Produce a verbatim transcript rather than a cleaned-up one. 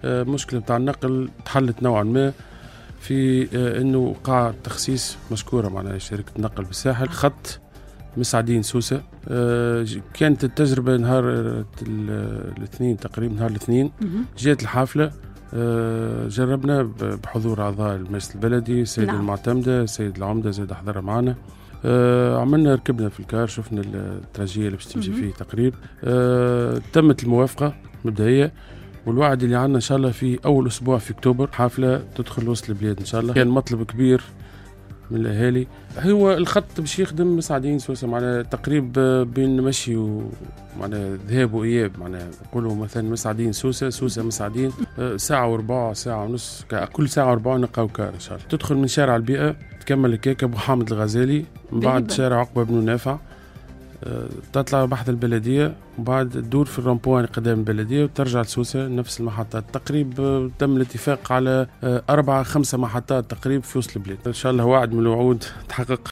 مشكلة بتاع النقل تحلت نوعا ما في انه قاع تخصيص مشكورة معناها شركة النقل بالساحل خط مسعدين سوسة. كانت التجربة نهار الاثنين تقريبا، نهار الاثنين جات الحافلة، جربنا بحضور أعضاء المجلس البلدي، السيد نعم. المعتمدة، السيد العمدة زاد حضر معنا. آه عملنا ركبنا في الكار، شفنا التراجية اللي باش تمشي فيه تقريب. آه تمت الموافقة مبدئية، والوعد اللي عنا إن شاء الله في أول أسبوع في أكتوبر حافلة تدخل وسط البلاد إن شاء الله. كان مطلب كبير من الأهالي. هو الخط باش يخدم مساعدين سوسة معناها تقريب بين مشي ومعناها ذهاب وإياب، معناها نقولوا مثلا مساعدين سوسة سوسة مساعدين ساعة وربع ساعة ونص، كل ساعة وربع نلقاو كار إن شاء الله. تدخل من شارع البيئة تكمل الكيكة أبو حامد الغزالي، من بعد شارع عقبة بن نافع تطلع بحث البلدية، وبعد تدور في الرامبوان قدام البلدية وترجع لسوسة نفس المحطات. تقريب تم الاتفاق على أربعة خمسة محطات تقريب في وسط البلاد. إن شاء الله وعد من الوعود تحقق.